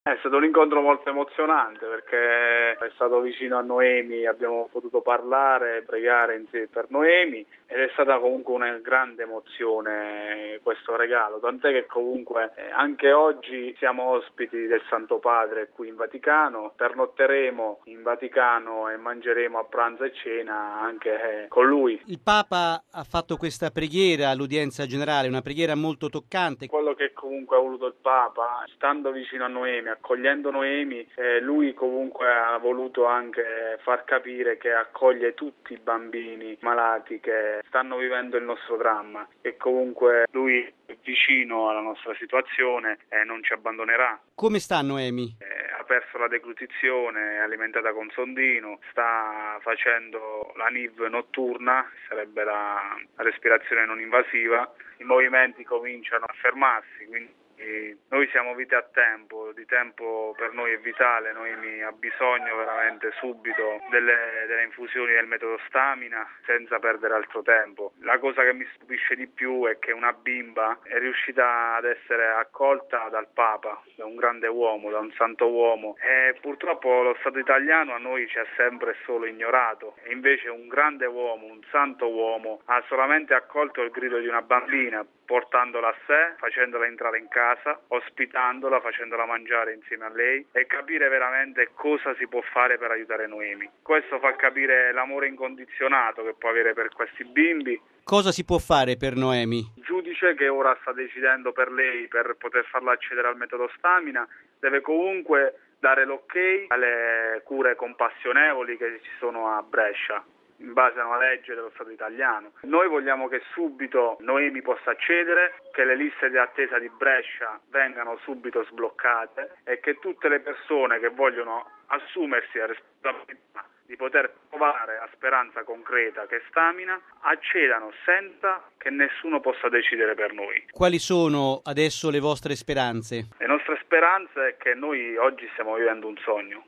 È stato un incontro molto emozionante perché è stato vicino a Noemi, abbiamo potuto parlare, pregare insieme per Noemi ed è stata comunque una grande emozione questo regalo, tant'è che comunque anche oggi siamo ospiti del Santo Padre qui in Vaticano, pernotteremo in Vaticano e mangeremo a pranzo e cena anche con lui. Il Papa ha fatto questa preghiera all'udienza generale, una preghiera molto toccante. Quello che comunque ha voluto il Papa, stando vicino a Noemi, accogliendo Noemi, lui comunque ha voluto anche far capire che accoglie tutti i bambini malati che stanno vivendo il nostro dramma e comunque lui è vicino alla nostra situazione e non ci abbandonerà. Come sta Noemi? Ha perso la deglutizione, è alimentata con sondino, sta facendo la NIV notturna, sarebbe la respirazione non invasiva, i movimenti cominciano a fermarsi, quindi noi siamo vite a tempo, di tempo per noi è vitale, Noemi ha bisogno veramente subito delle infusioni del metodo Stamina senza perdere altro tempo. La cosa che mi stupisce di più è che una bimba è riuscita ad essere accolta dal Papa, da un grande uomo, da un santo uomo e purtroppo lo Stato italiano a noi ci ha sempre solo ignorato e invece un grande uomo, un santo uomo ha solamente accolto il grido di una bambina portandola a sé, facendola entrare in casa, ospitandola, facendola mangiare insieme a lei e capire veramente cosa si può fare per aiutare Noemi. Questo fa capire l'amore incondizionato che può avere per questi bimbi. Cosa si può fare per Noemi? Il giudice che ora sta decidendo per lei per poter farla accedere al metodo Stamina deve comunque dare l'ok alle cure compassionevoli che ci sono a Brescia, in base a una legge dello Stato italiano. Noi vogliamo che subito Noemi possa accedere, che le liste di attesa di Brescia vengano subito sbloccate e che tutte le persone che vogliono assumersi la responsabilità di poter provare la speranza concreta che Stamina accedano senza che nessuno possa decidere per noi. Quali sono adesso le vostre speranze? Le nostre speranze è che noi oggi stiamo vivendo un sogno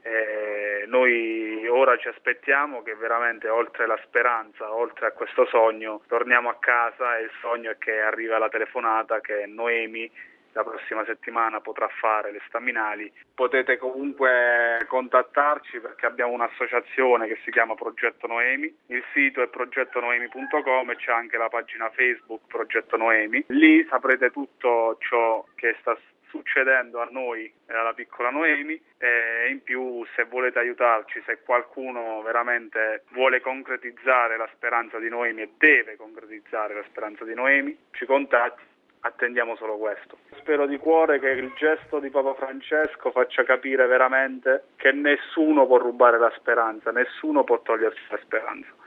e noi ora ci aspettiamo che veramente oltre la speranza, oltre a questo sogno, torniamo a casa e il sogno è che arriva la telefonata che Noemi la prossima settimana potrà fare le staminali. Potete comunque contattarci perché abbiamo un'associazione che si chiama Progetto Noemi, il sito è progettonoemi.com e c'è anche la pagina Facebook Progetto Noemi. Lì saprete tutto ciò che sta succedendo a noi e alla piccola Noemi e in più se volete aiutarci, se qualcuno veramente vuole concretizzare la speranza di Noemi e deve concretizzare la speranza di Noemi, ci contatti. Attendiamo solo questo. Spero di cuore che il gesto di Papa Francesco faccia capire veramente che nessuno può rubare la speranza, nessuno può togliersi la speranza.